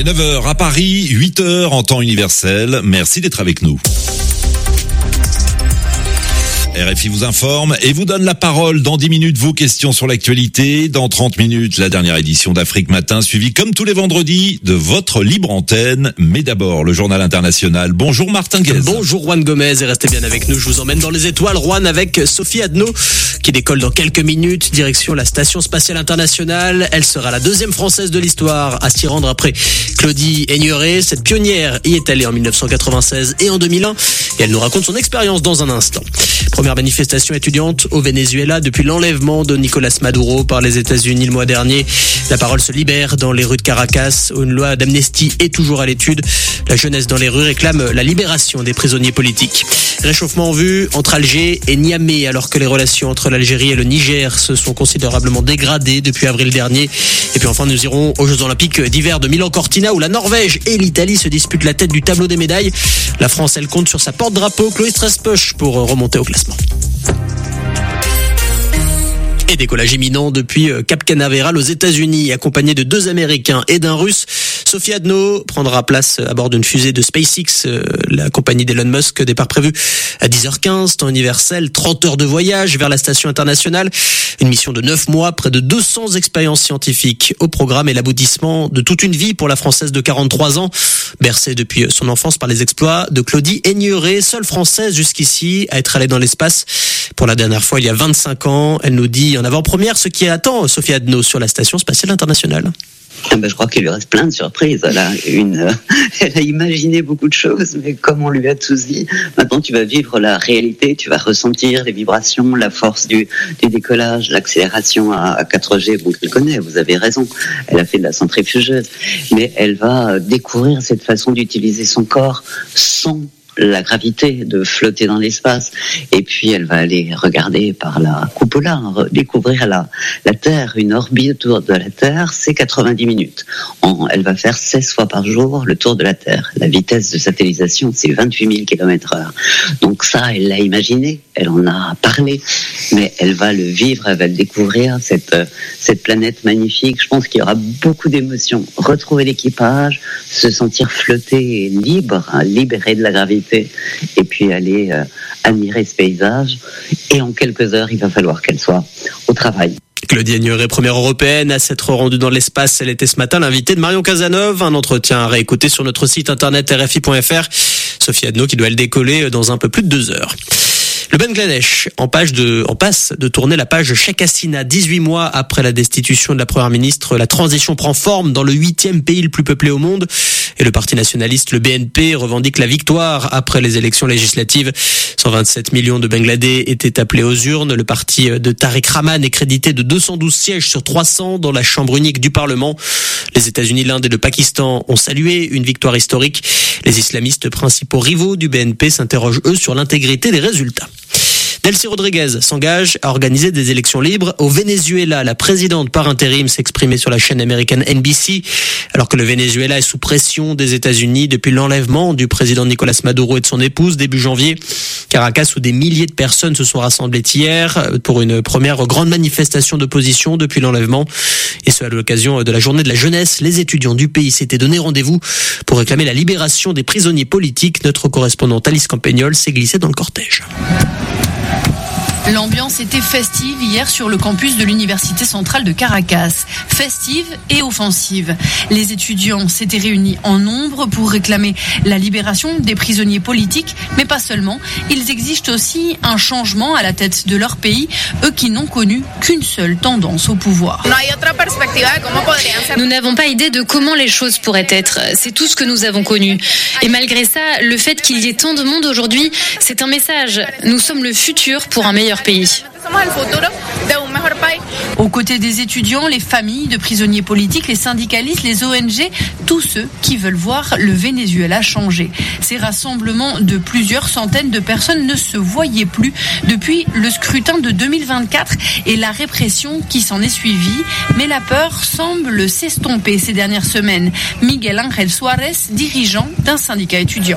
est 9h à Paris, 8h en temps universel. Merci d'être avec nous. RFI vous informe et vous donne la parole. Dans 10 minutes, vos questions sur l'actualité. Dans 30 minutes, la dernière édition d'Afrique Matin, suivie comme tous les vendredis de votre libre antenne. Mais d'abord, le journal international. Bonjour Martin Guez. Bonjour Juan Gomez et restez bien avec nous. Je vous emmène dans les étoiles, Juan, avec Sophie Adno qui décolle dans quelques minutes. Direction la Station Spatiale Internationale. Elle sera la deuxième française de l'histoire à s'y rendre après Claudie Aigneret. Cette pionnière y est allée en 1996 et en 2001 et elle nous raconte son expérience dans un instant. Première manifestation étudiante au Venezuela depuis l'enlèvement de Nicolas Maduro par les États-Unis le mois dernier. La parole se libère dans les rues de Caracas. Une loi d'amnistie est toujours à l'étude. La jeunesse dans les rues réclame la libération des prisonniers politiques. Réchauffement en vue entre Alger et Niamey, alors que les relations entre l'Algérie et le Niger se sont considérablement dégradées depuis avril dernier. Et puis enfin, nous irons aux Jeux Olympiques d'hiver de Milan-Cortina où la Norvège et l'Italie se disputent la tête du tableau des médailles. La France, elle compte sur sa porte-drapeau, Chloé Straspoch, pour remonter au classement. Et décollage imminent depuis Cap Canaveral aux États-Unis, accompagné de 2 Américains et d'un Russe. Sophie Adno prendra place à bord d'une fusée de SpaceX, la compagnie d'Elon Musk. Départ prévu à 10h15, temps universel, 30 heures de voyage vers la station internationale. Une mission de 9 mois, près de 200 expériences scientifiques au programme et l'aboutissement de toute une vie pour la Française de 43 ans, bercée depuis son enfance par les exploits de Claudie Aigneret, seule Française jusqu'ici à être allée dans l'espace. Pour la dernière fois, il y a 25 ans, elle nous dit en avant-première ce qui attend Sophie Adno sur la Station Spatiale Internationale. Je crois qu'il lui reste plein de surprises. Elle a imaginé beaucoup de choses, mais comme on lui a tous dit, maintenant tu vas vivre la réalité, tu vas ressentir les vibrations, la force du décollage, l'accélération à 4G. Bon, tu le connais, vous avez raison. Elle a fait de la centrifugeuse, mais elle va découvrir cette façon d'utiliser son corps sans la gravité, de flotter dans l'espace. Et puis elle va aller regarder par la cupola, découvrir la Terre, une orbite autour de la Terre, c'est 90 minutes. Elle va faire 16 fois par jour le tour de la Terre. La vitesse de satellisation, c'est 28 000 km/h. Donc ça, elle l'a imaginé, elle en a parlé, mais elle va le vivre, elle va le découvrir, cette planète magnifique. Je pense qu'il y aura beaucoup d'émotions. Retrouver l'équipage, se sentir flotter libre, libéré de la gravité, et puis aller admirer ce paysage. Et en quelques heures, il va falloir qu'elle soit au travail. Claudie Aigneret, première européenne à s'être rendue dans l'espace. Elle était ce matin l'invitée de Marion Cazeneuve. Un entretien à réécouter sur notre site internet rfi.fr. Sophie Adno qui doit le décoller dans un peu plus de 2 heures. Le Bangladesh en passe de tourner la page Sheikh Hasina. 18 mois après la destitution de la première ministre, la transition prend forme dans le 8e pays le plus peuplé au monde. Et le parti nationaliste, le BNP, revendique la victoire après les élections législatives. 127 millions de Bangladais étaient appelés aux urnes. Le parti de Tariq Rahman est crédité de 212 sièges sur 300 dans la chambre unique du Parlement. Les États-Unis, l'Inde et le Pakistan ont salué une victoire historique. Les islamistes principaux rivaux du BNP s'interrogent, eux, sur l'intégrité des résultats. Delcy Rodriguez s'engage à organiser des élections libres au Venezuela. La présidente par intérim s'exprimait sur la chaîne américaine NBC, alors que le Venezuela est sous pression des États-Unis depuis l'enlèvement du président Nicolas Maduro et de son épouse début janvier. Caracas, où des milliers de personnes se sont rassemblées hier pour une première grande manifestation d'opposition depuis l'enlèvement. Et ce, à l'occasion de la journée de la jeunesse. Les étudiants du pays s'étaient donné rendez-vous pour réclamer la libération des prisonniers politiques. Notre correspondante Alice Campagnol s'est glissée dans le cortège. L'ambiance était festive hier sur le campus de l'Université centrale de Caracas. Festive et offensive. Les étudiants s'étaient réunis en nombre pour réclamer la libération des prisonniers politiques, mais pas seulement. Ils exigent aussi un changement à la tête de leur pays, eux qui n'ont connu qu'une seule tendance au pouvoir. Nous n'avons pas idée de comment les choses pourraient être. C'est tout ce que nous avons connu. Et malgré ça, le fait qu'il y ait tant de monde aujourd'hui, c'est un message. Nous sommes le futur pour un meilleur pays. Aux côtés des étudiants, les familles de prisonniers politiques, les syndicalistes, les ONG, tous ceux qui veulent voir le Venezuela changer. Ces rassemblements de plusieurs centaines de personnes ne se voyaient plus depuis le scrutin de 2024 et la répression qui s'en est suivie. Mais la peur semble s'estomper ces dernières semaines. Miguel Ángel Suárez, dirigeant d'un syndicat étudiant.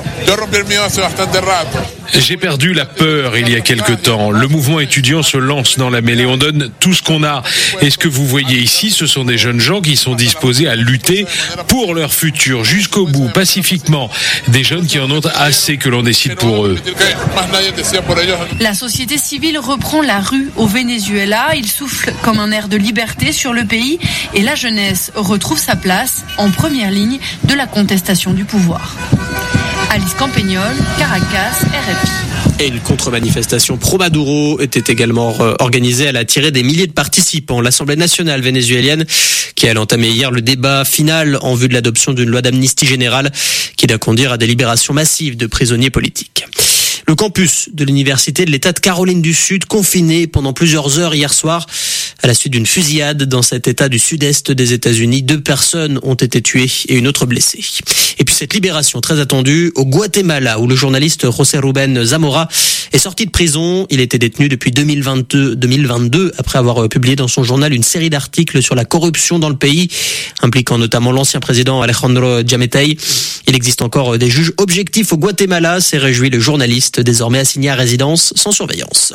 J'ai perdu la peur il y a quelque temps. Le mouvement étudiant se lance dans la mêlée. On donne tout ce qu'on a. Et ce que vous voyez ici, ce sont des jeunes gens qui sont disposés à lutter pour leur futur jusqu'au bout, pacifiquement. Des jeunes qui en ont assez que l'on décide pour eux. La société civile reprend la rue au Venezuela. Il souffle comme un air de liberté sur le pays et la jeunesse retrouve sa place en première ligne de la contestation du pouvoir. Alice Campagnol, Caracas, RFI. Et une contre-manifestation pro-Maduro était également organisée. Elle a attiré des milliers de participants. L'Assemblée nationale vénézuélienne qui a entamé hier le débat final en vue de l'adoption d'une loi d'amnistie générale qui doit conduire à des libérations massives de prisonniers politiques. Le campus de l'université de l'État de Caroline du Sud confiné pendant plusieurs heures hier soir à la suite d'une fusillade dans cet État du sud-est des États-Unis. 2 personnes ont été tuées et une autre blessée. Et puis cette libération très attendue au Guatemala où le journaliste José Rubén Zamora est sorti de prison. Il était détenu depuis 2022 après avoir publié dans son journal une série d'articles sur la corruption dans le pays, impliquant notamment l'ancien président Alejandro Giammattei. Il existe encore des juges objectifs au Guatemala, s'est réjoui le journaliste désormais assigné à résidence sans surveillance.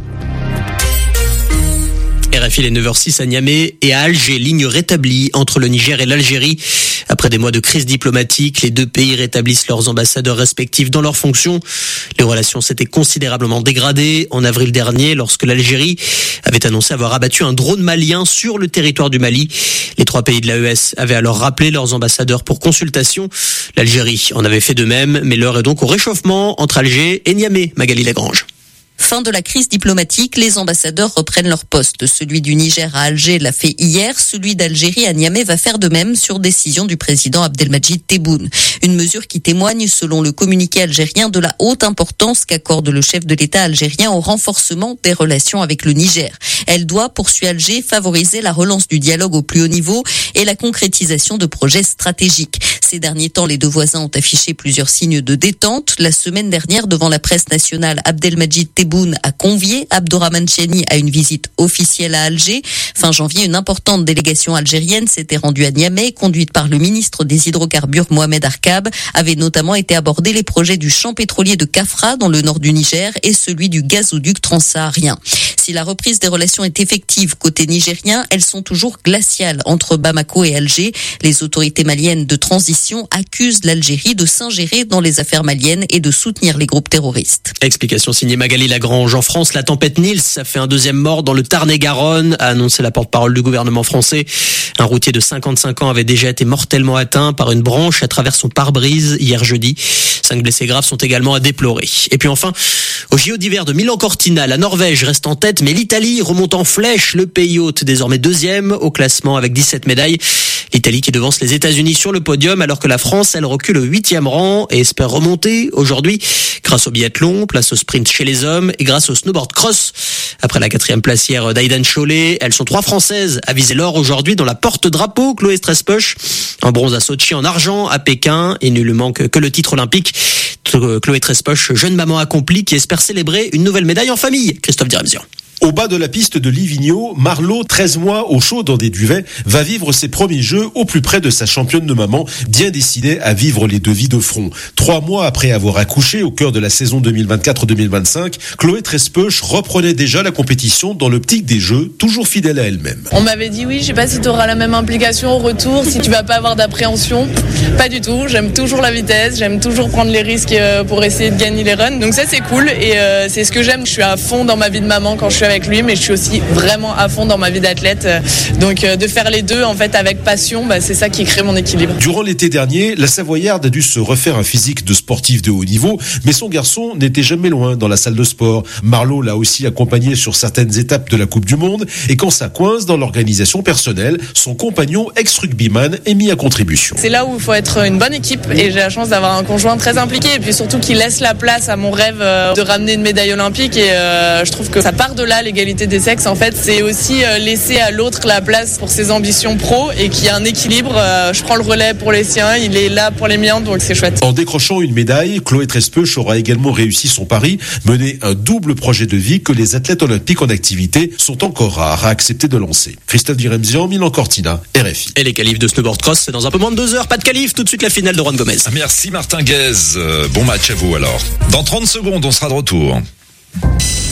RFI, les 9h06 à Niamey et à Alger, ligne rétablie entre le Niger et l'Algérie. Après des mois de crise diplomatique, les 2 pays rétablissent leurs ambassadeurs respectifs dans leurs fonctions. Les relations s'étaient considérablement dégradées en avril dernier lorsque l'Algérie avait annoncé avoir abattu un drone malien sur le territoire du Mali. Les 3 pays de l'AES avaient alors rappelé leurs ambassadeurs pour consultation. L'Algérie en avait fait de même, mais l'heure est donc au réchauffement entre Alger et Niamey. Magali Lagrange. Fin de la crise diplomatique, les ambassadeurs reprennent leur poste. Celui du Niger à Alger l'a fait hier, celui d'Algérie à Niamey va faire de même sur décision du président Abdelmadjid Tebboune. Une mesure qui témoigne, selon le communiqué algérien, de la haute importance qu'accorde le chef de l'État algérien au renforcement des relations avec le Niger. Elle doit, poursuit Alger, favoriser la relance du dialogue au plus haut niveau et la concrétisation de projets stratégiques. Ces derniers temps, les 2 voisins ont affiché plusieurs signes de détente. La semaine dernière, devant la presse nationale, Abdelmadjid Tebboune a convié Abdourahmane Tiani à une visite officielle à Alger. Fin janvier, une importante délégation algérienne s'était rendue à Niamey, conduite par le ministre des Hydrocarbures Mohamed Arkab. Avaient notamment été abordés les projets du champ pétrolier de Kafra dans le nord du Niger et celui du gazoduc transsaharien. Si la reprise des relations est effective côté nigérien, elles sont toujours glaciales entre Bamako et Alger. Les autorités maliennes de transition accusent l'Algérie de s'ingérer dans les affaires maliennes et de soutenir les groupes terroristes. Explication signée Magali Lagrange. En France, la tempête Nils a fait un 2e mort dans le Tarn-et-Garonne, a annoncé la porte-parole du gouvernement français. Un routier de 55 ans avait déjà été mortellement atteint par une branche à travers son pare-brise hier jeudi. 5 blessés graves sont également à déplorer. Et puis enfin, au JO d'hiver de Milan-Cortina, la Norvège reste en tête, mais l'Italie remonte en flèche. Le pays hôte désormais 2e au classement avec 17 médailles. L'Italie qui devance les États-Unis sur le podium, alors que la France, elle recule au 8e rang et espère remonter aujourd'hui grâce au biathlon, place au sprint chez les hommes et grâce au snowboard cross. Après la 4e place hier d'Aidan Cholet, elles sont 3 Françaises à viser l'or aujourd'hui dans la porte-drapeau. Chloé Strespösch, en bronze à Sochi, en argent à Pékin. Il ne lui manque que le titre olympique. Chloé Strespösch, jeune maman accomplie qui espère célébrer une nouvelle médaille en famille. Christophe Diremzian. Au bas de la piste de Livigno, Marlo, 13 mois au chaud dans des duvets, va vivre ses premiers jeux au plus près de sa championne de maman, bien décidée à vivre les 2 vies de front. 3 mois après avoir accouché au cœur de la saison 2024-2025, Chloé Strespösch reprenait déjà la compétition dans l'optique des jeux, toujours fidèle à elle-même. On m'avait dit oui, je sais pas si tu auras la même implication au retour, si tu vas pas avoir d'appréhension. Pas du tout, j'aime toujours la vitesse, j'aime toujours prendre les risques pour essayer de gagner les runs. Donc ça c'est cool et c'est ce que j'aime. Je suis à fond dans ma vie de maman quand je suis avec lui, mais je suis aussi vraiment à fond dans ma vie d'athlète. Donc de faire les deux en fait avec passion, c'est ça qui crée mon équilibre. Durant l'été dernier, la Savoyarde a dû se refaire un physique de sportif de haut niveau, mais son garçon n'était jamais loin dans la salle de sport. Marlo l'a aussi accompagné sur certaines étapes de la Coupe du Monde, et quand ça coince dans l'organisation personnelle, son compagnon ex-rugbyman est mis à contribution. C'est là où il faut être une bonne équipe, et j'ai la chance d'avoir un conjoint très impliqué, et puis surtout qui laisse la place à mon rêve de ramener une médaille olympique, et je trouve que ça part de là, l'égalité des sexes. En fait, c'est aussi laisser à l'autre la place pour ses ambitions pro, et qu'il y a un équilibre. Je prends le relais pour les siens, il est là pour les miens, donc c'est chouette. En décrochant une médaille, Chloé Strespösch aura également réussi son pari, mener un double projet de vie que les athlètes olympiques en activité sont encore rares à accepter de lancer. Christophe Diremzian, Milan-Cortina, RFI. Et les qualifs de snowboard cross, c'est dans un peu moins de 2 heures. Pas de qualif, tout de suite la finale de Juan Gomez. Merci Martin Guez. Bon match à vous alors. Dans 30 secondes, on sera de retour.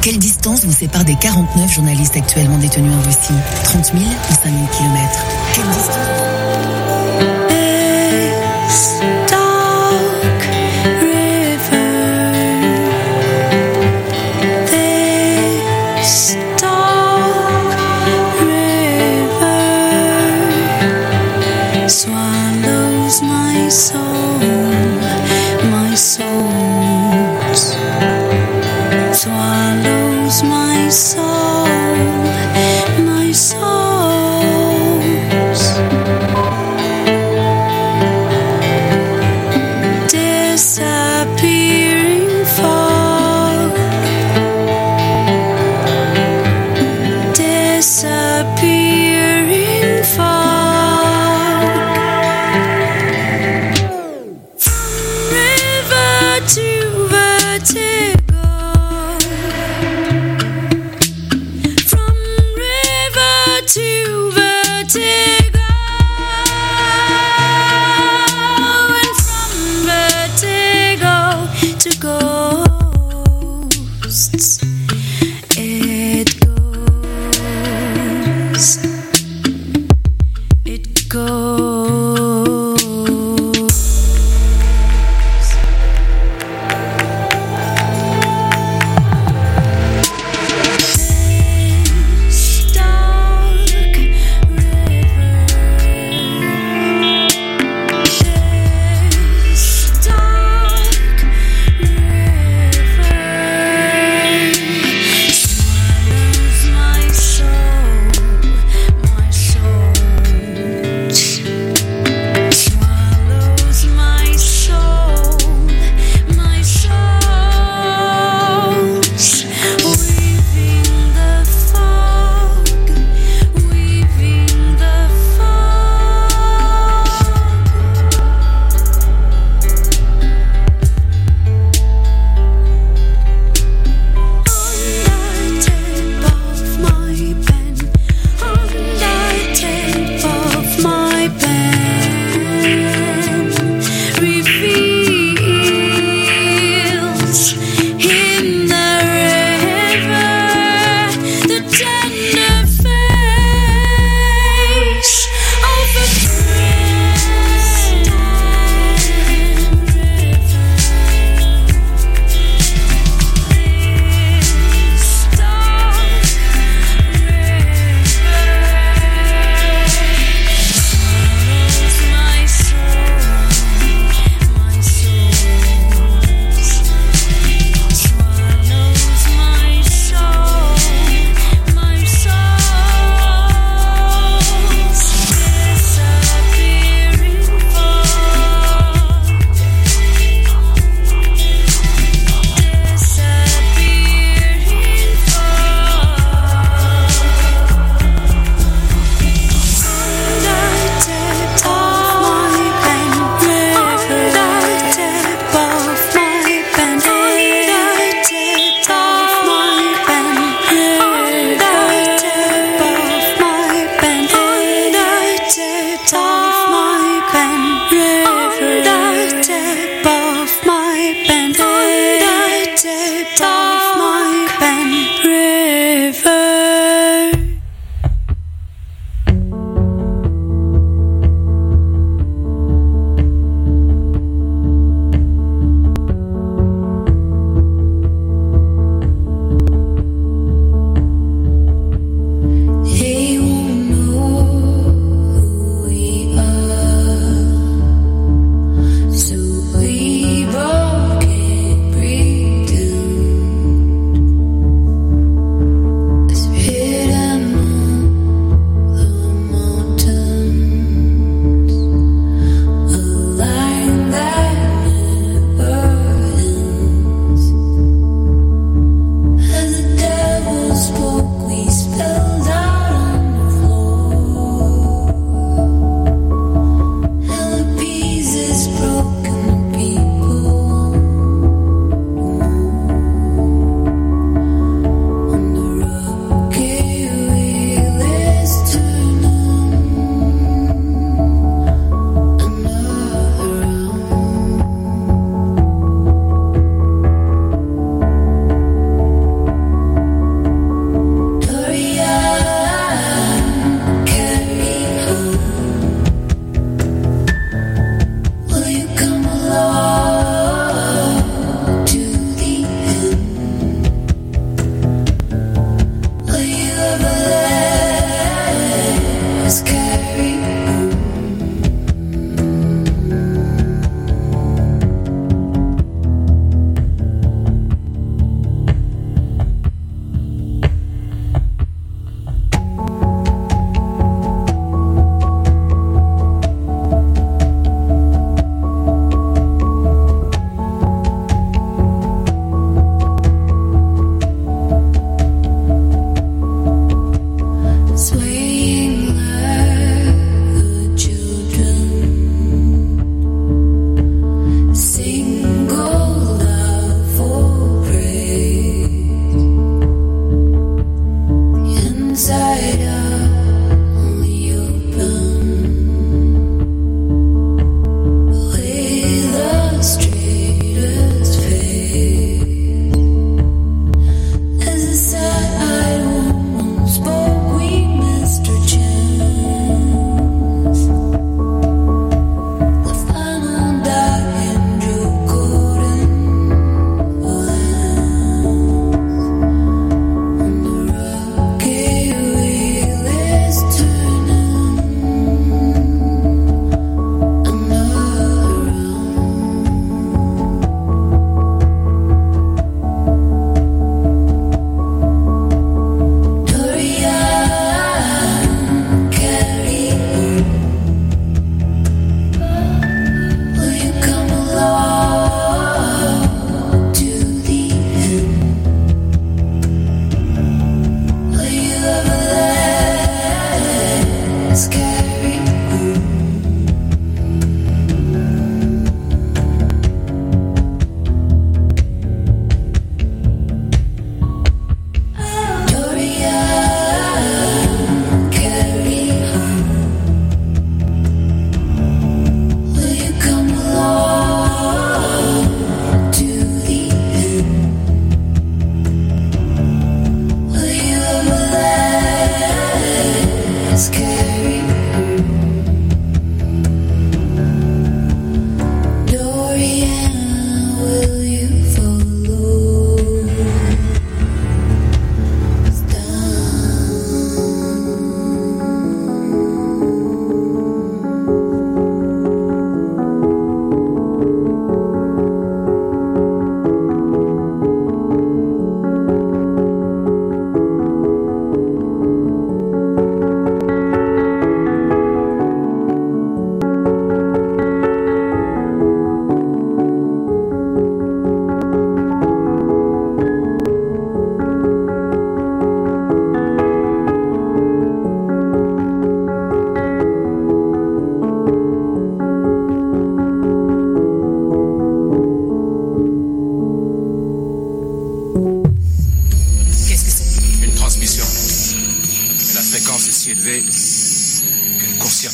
Quelle distance vous sépare des 49 journalistes actuellement détenus en Russie? 30 000 ou 5 000 kilomètres? Quelle distance?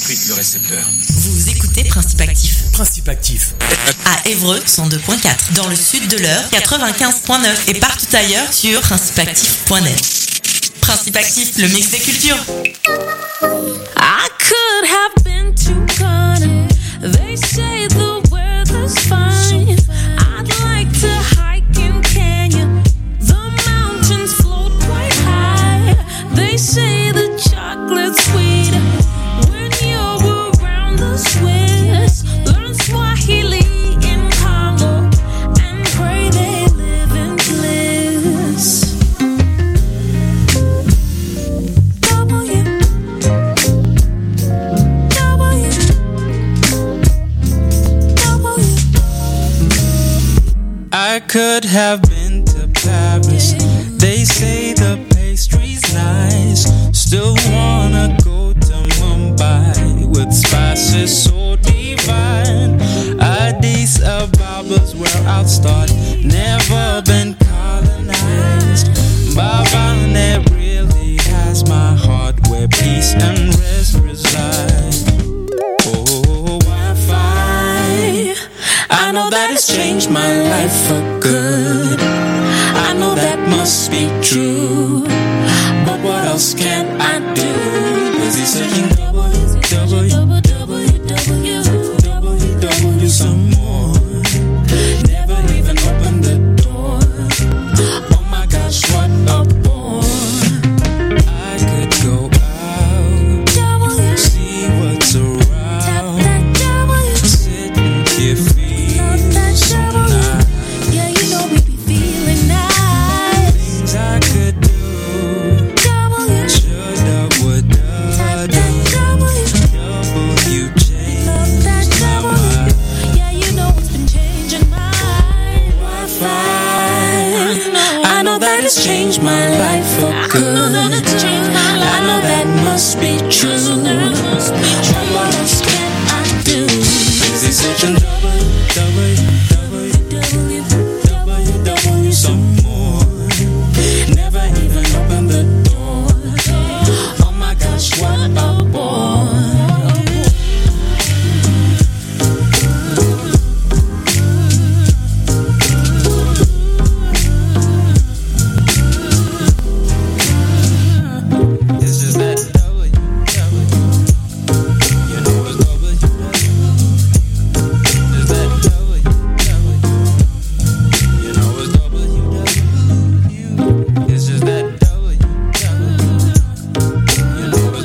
fuite le récepteur. Vous écoutez Principe Actif. Principe Actif. À Évreux, 102.4. Dans le sud de l'Eure, 95.9. Et partout ailleurs sur principeactif.net. Principe Actif, le mix des cultures. I could have been too kind. They say the weather's fine. I'd like to hike in Kenya. The mountains float quite high. They say the chocolate's sweet when you're around the Swiss. Learn Swahili in Congo and pray they live in bliss. I could have been to Paris. They say the pastry's nice. Still wanna go to Mumbai with spices so divine. Addis Ababa's where I'll start. Never been colonized. Bhavane really has my heart, where peace and rest reside. Oh, Wi-Fi, I know that it's changed my life for good. I know that must be true, but what else can I do? Busy searching www some more. Never even opened the door. Oh my gosh, what a bore. I could go out, see what's around, sitting here feeling so nice. Yeah, you know we be feeling nice. Things I could do. Should I, would I do? W changed my mind. Yeah, you know it's been changing my Wi-Fi. I know that it's changed my life for good. I know that must be true. What else can I do? Busy searching www some more. Never even opened the door. Oh my gosh, what a bore. It's just that W, you know it's W. It's that W, you know it's W. It's just that W, you know it's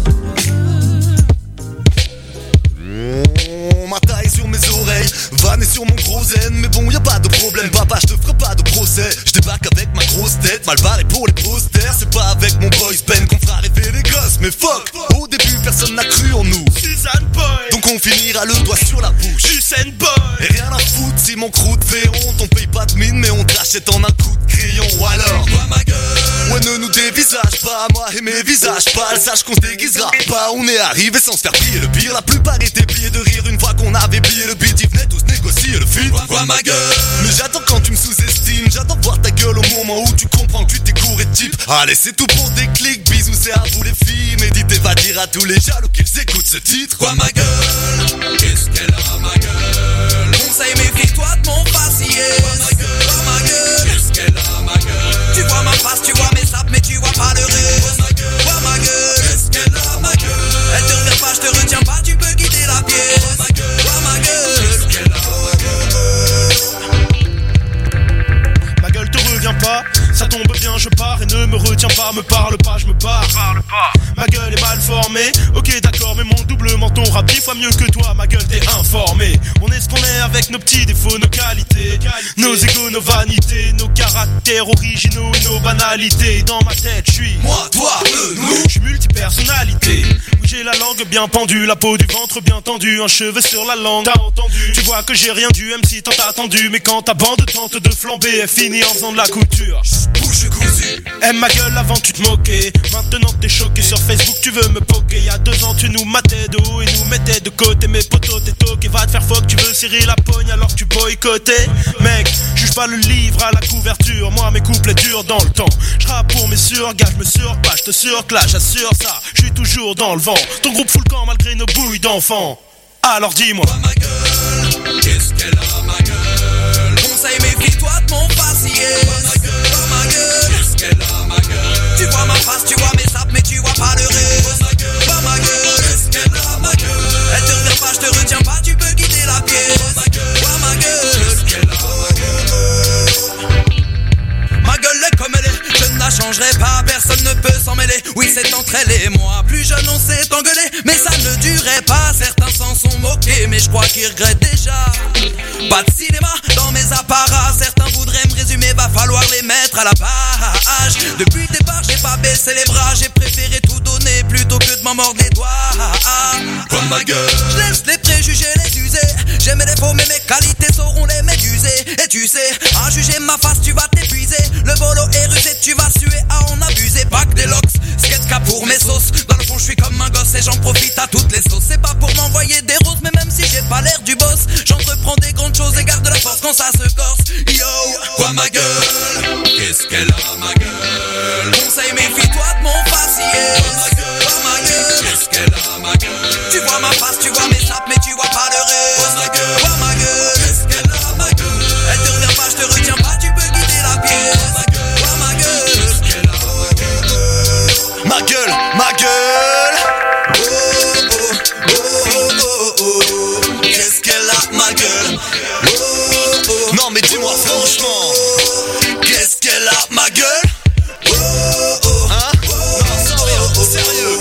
W. Ma taille sur mes oreilles, vanne sur mon gros zen. Mais bon, y a pas de problème, papa, je te ferai pas de procès. Je débarque avec ma grosse tête, mal barré pour les posters. C'est pas avec mon boys pen qu'on fera rêver les gosses. Mais fuck, au début personne n'a cru en nous. Suzanne Boy, donc on finira le doigt sur la bouche. Usain Boy, et rien à foutre si mon crew te fait honte. On paye pas de mine mais on te rachète en un coup de crayon. Ou alors, toi ma gueule, ouais ne nous dévisage pas. Moi et mes visages pâles, sache qu'on se déguisera pas. On est arrivé sans se faire plier le pire. La plupart étaient pliés de rire une fois qu'on avait plié le beat. Ils venaient tous négocier le feat. Quoi ma gueule, mais j'attends quand tu me sous-estimes. J'attends voir ta gueule au moment où tu comprends que tu t'es couré de type. Allez c'est tout pour des clics, bisous c'est à vous les filles. Méditez va dire à tous les jaloux qu'ils écoutent ce titre. Quoi ma gueule, qu'est-ce qu'elle a ma gueule. Conseil méfie-toi de mon faciès. Quoi ma gueule, qu'est-ce qu'elle a ma gueule. Tu vois ma face, tu vois mes sapes mais tu vois pas le reste. Quoi ma gueule, qu'est-ce qu'elle a ma gueule. Elle te revient pas, je te retiens pas, tu peux quitter la pièce. Quoi ma gueule, qu'est-ce qu'elle a ma gueule te revient pas, ça tombe bien, je pars et ne me retiens pas, me parle pas, je me barre. Ma gueule est mal formée, ok d'accord, mais mon double menton rappe 10 fois mieux que toi, ma gueule t'es informé. On est ce qu'on est avec nos petits défauts, nos qualités, nos égos, nos vanités, nos caractères originaux et nos banalités. Dans ma tête, je suis moi, toi, eux, nous. Je suis multipersonnalité. Oui, j'ai la langue bien pendue, la peau du ventre bien tendue, un cheveu sur la langue. T'as entendu? Tu vois que j'ai rien dû, MC tant attendu, mais quand ta bande tente de flamber, elle finit en faisant de la couture. Bouche cousue. Aime ma gueule avant tu te moquais. Maintenant t'es choqué sur Facebook, tu veux me poker. Y'a 2 ans tu nous matais de haut et nous mettais de côté. Mes potos t'es toqué, va te faire fuck, tu veux serrer la pogne alors que tu boycottais. Mec, juge pas le livre à la couverture, moi mes couplets durent dans le temps. J'rappe pour mes surgages, je me surpasse, je te surclasse, j'assure ça, je suis toujours dans le vent. Ton groupe fout le camp malgré nos bouilles d'enfants. Alors dis-moi. Ma gueule, qu'est-ce qu'elle a ma gueule? Conseil, méfie-toi de mon faciès. Ma gueule, qu'est-ce qu'elle a ma gueule? Tu vois ma face, tu vois mes sapes, mais tu vois pas le reste. Ma gueule, qu'est-ce qu'elle a ma gueule? Elle te revient pas, je te retiens pas, tu peux quitter la pièce. Ma gueule, qu'est-ce qu'elle a ma gueule? Ma gueule est comme elle est, je ne la changerai pas, personne ne peut s'en mêler. Oui, c'est entre elle et moi, plus jeune on s'est engueulé, mais ça ne durait pas. Certains s'en sont moqués, mais je crois qu'ils regrettent déjà. Pas de cinéma dans mes apparats, certains voudraient me résumer, va falloir les mettre à la page. Depuis le départ, j'ai pas baissé les bras, j'ai préféré tout donner plutôt que de m'en mordre les doigts. Comme ma gueule, je laisse les préjugés les user. J'aime les faux, mais mes qualités sauront les méduser. Et tu sais, à juger ma face, tu vas t'épuiser. Le bolo est rusé, tu vas suer à en abuser. Pas que des locks, skate cap pour mes sauces. Dans le fond, je suis comme un gosse et j'en profite à toutes les sauces. C'est pas pour m'envoyer des roses, mais même si j'ai pas l'air du boss, j'entreprends des grandes choses et garde la force quand ça se corse. Yo, quoi ma gueule? Qu'est-ce qu'elle a ma gueule? Conseil, méfie-toi de mon faciès. Ma gueule, qu'est-ce qu'elle a ma gueule? Tu vois ma face, tu vois mes sapes, mais tu vois pas le reste. Ma gueule, ma gueule, qu'est-ce qu'elle a ma gueule? Elle te revient pas, je te retiens pas, tu peux quitter la pièce. Ma gueule, qu'est-ce qu'elle a ma gueule? Ma gueule, qu'est-ce qu'elle a ma gueule? Non mais dis-moi franchement, qu'est-ce qu'elle a ma gueule? Hein? Non sans rire, sérieux.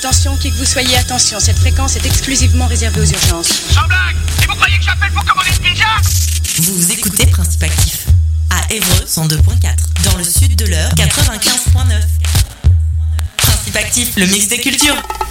Attention, qui que vous soyez, attention, cette fréquence est exclusivement réservée aux urgences. Sans blague! Et vous croyez que j'appelle pour commander une pizza? Vous écoutez Principe Actif à Évreux 102.4, dans le sud de l'Eure 95.9. Principe Actif, le mix des cultures.